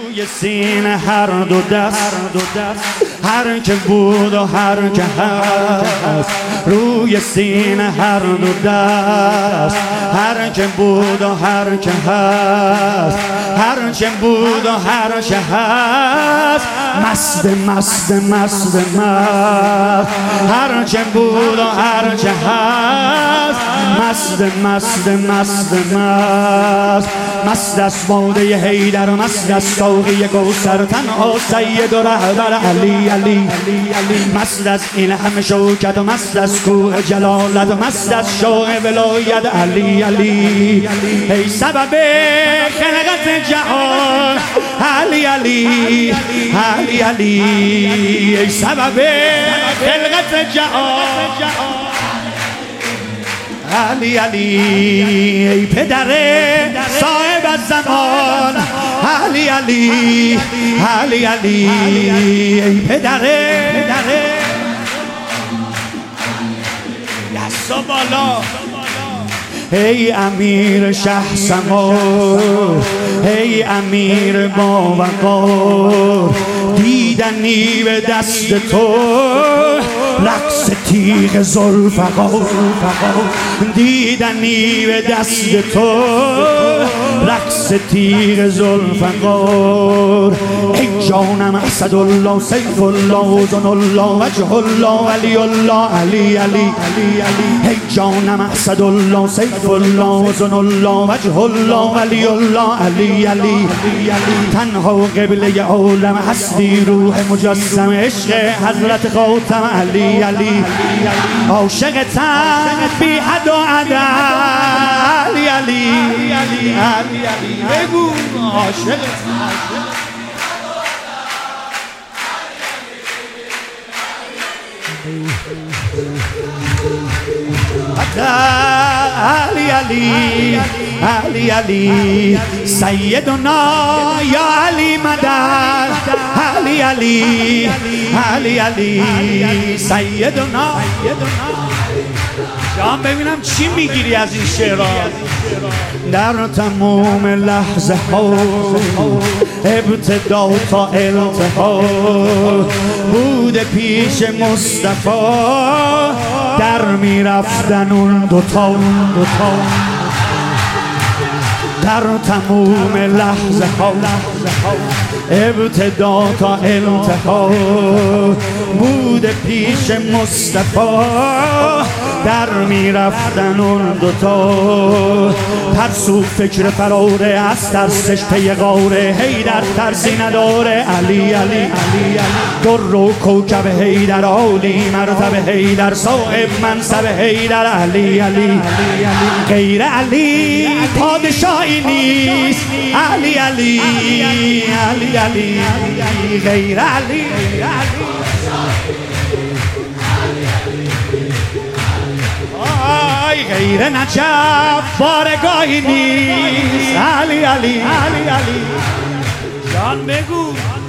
روی سینه هر دو دست هر که بود و هر که هست، روی سینه هر دو دست هر که بود و هر که هست، هر که بود و هر که هست، مست مست مست مست، هر که بود و هر که هست، مست مست مست مست، مست از باده حیدر، مست از ساقی کوثر، تنها سید و رهبر علی علی، مست از این همه شوکت و مست از کوه جلالت و مست از شوق ولایت علی علی، ای سبب خلقت جهان علی علی علی علی، ای سبب خلقت جهان علی علی، ای پدر صاحب الزمان علی علی علی علی، ای پدر دست بالا، ای امیر شهسوار، ای امیر با وقار، دیدنی به دست تو رقص تیغ ذوالفقار، دیدنی به دست تو رقص تیغ ذوالفقار، ای جانم اسدالله سیف الله ذن الله وجه الله علی الله علی علی، ای جانم اسدالله سیف الله ذن الله وجه الله علی الله علی علی، تنها قبله عالم هستی روح مجسم عشق حضرت خاتم علی علی، عاشقتم بی حد و عدد علی علی علی علی، بگو عاشقتم علی علی علی علی، سیدنا یا علی مدد علی علی علی علی، سیدنا جان ببینم چی میگیری از این شعرها. در تمام لحظه ها ابتدا تا انتها بود پیش مصطفی، در میرفتن اون دوتا، در تمام لحظه ها ابتدا تا انتها بود پیش مصطفی، در میرفتن اون دوتا، ترسو فکر فراره از ترسش پی غاره، حیدر ترسی نداره علی علی علی، در و کوکب حیدر عالی مرتبه حیدر، صاحب منصب حیدر علی علی، غیر علی پادشاهی نیست علی علی علی علی، غیر علی غیر نجف بارگاهی نیست علی علی علی علی، جان بگو